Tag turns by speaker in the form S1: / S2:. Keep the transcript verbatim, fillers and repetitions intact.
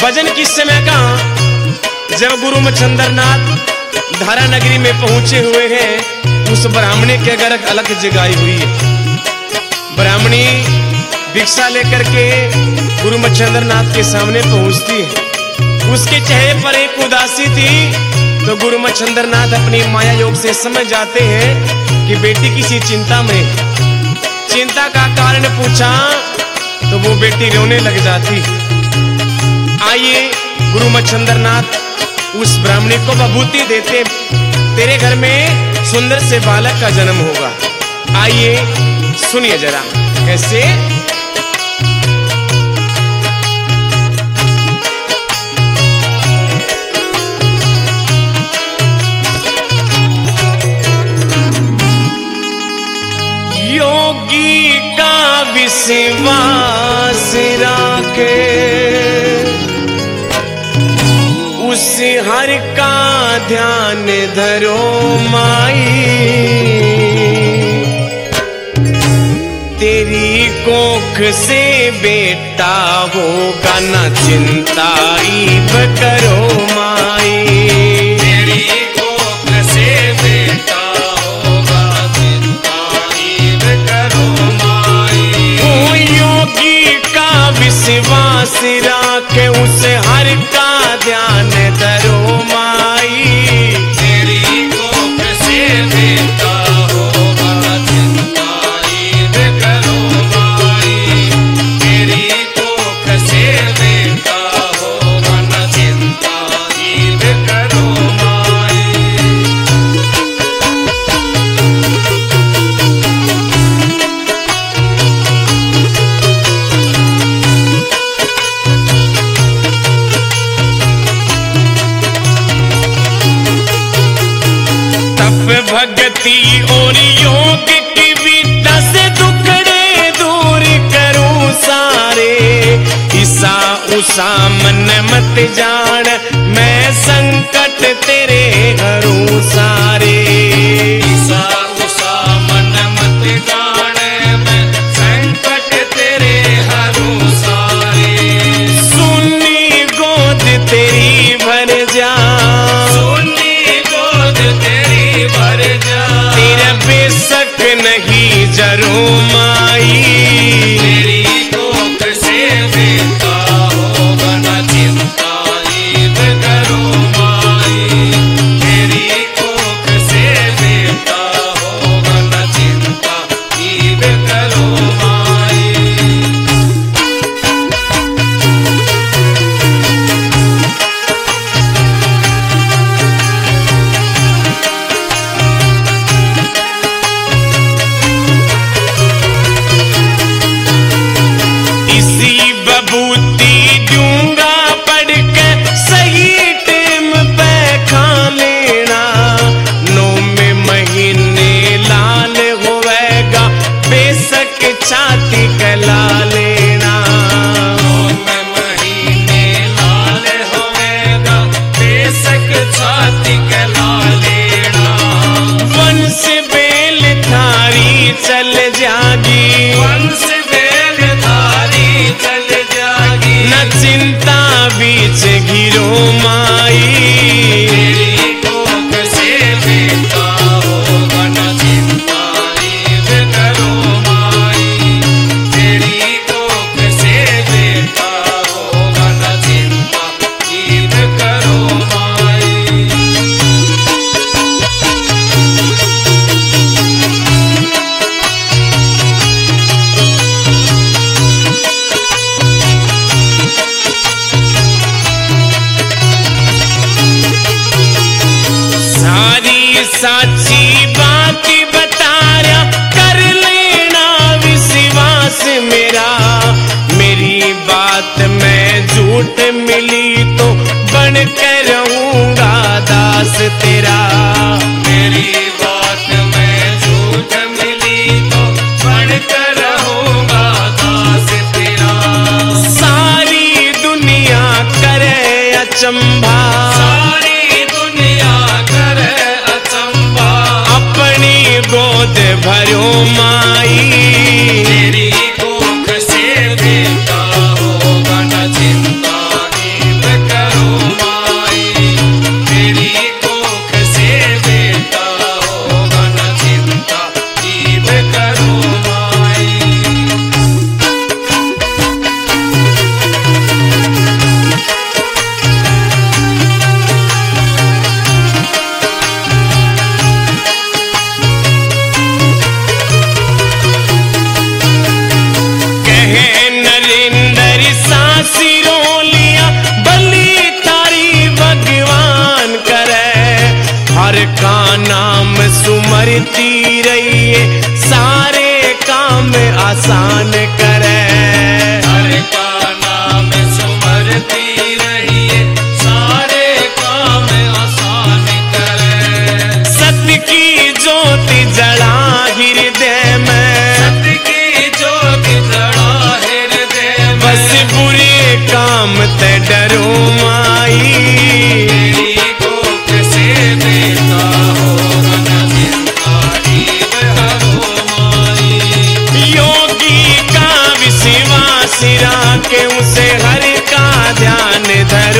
S1: भजन किस समय का, जब गुरु मच्छंद्रनाथ धारा नगरी में पहुंचे हुए हैं, उस ब्राह्मणी के घर अलग जगाई हुई है। ब्राह्मणी भिक्षा लेकर के गुरु मच्छंद्रनाथ के सामने पहुंचती है। उसके चेहरे पर एक उदासी थी, तो गुरु मच्छंद्रनाथ अपनी माया योग से समझ जाते हैं कि बेटी किसी चिंता में। चिंता का कारण पूछा तो वो बेटी रोने लग जाती। आइए गुरु मच्छंद्रनाथ उस ब्राह्मणी को विभूति देते, तेरे घर में सुंदर से बालक का जन्म होगा। आइए सुनिए जरा कैसे। योगी का विश्वास राखे, उस हर का ध्यान धरो माई। तेरी कोख से बेटा होगा न चिंता इब करो माई।
S2: तेरी कोख से बेटा होगा चिंता इब करो माई।
S1: ओ योगी का विश्वास राखे, उस हर का ध्यान धरो माई।
S2: तेरी कोख से बेटा होगा चिंता इब करो माई। तेरी कोख से बेटा होगा न चिंता इब करो माई।
S1: भक्ति और योग की विद्या से दुखड़े दूर करूं सारे। ईसा उसा मन मत जान, मैं संकट तेरे हरूं सारे।
S2: ईसा उसा मन मत जान, मैं संकट तेरे हरूं सारे।
S1: सुनी गोद तेरी भर जा, तेरा बेशक नहीं जरो माई।
S2: तेरी कोख से बेटा होगा न चिंता इब करो माई। तेरी कोख से बेटा होगा न चिंता इब करो माई।
S1: विभूति दूंगा पढ़ के, सही टाइम पे खा लेना। नौ में महीने लाल होएगा, बेशक छाती गला लेना।
S2: नौ में महीने लाल होएगा, बेशक छाती गला लेना।
S1: वंश बेल थारी चल जागी,
S2: वंश बेल थारी चल
S1: न चिंता बीच घिरो माई।
S2: तेरी कोख से बेटा होगा न चिंता इब करो माई। तेरी कोख से बेटा होगा न चिंता इब करो माई।
S1: साची बात बता रहा, कर लेना विश्वास मेरा। मेरी बात में झूठ मिली तो बन कर रहूंगा दास तेरा।
S2: मेरी बात में झूठ मिली तो बन कर रहूंगा दास तेरा।
S1: सारी दुनिया करे अचंभा, गोद भरो माई।
S2: तेरी कोख से बेटा होगा न चिंता इब
S1: मत डरो माई,
S2: तेरी कोख से बेटा होगा न चिंता जीव हरो माई।
S1: योगी का विश्वास राखे उसे हर का ध्यान धर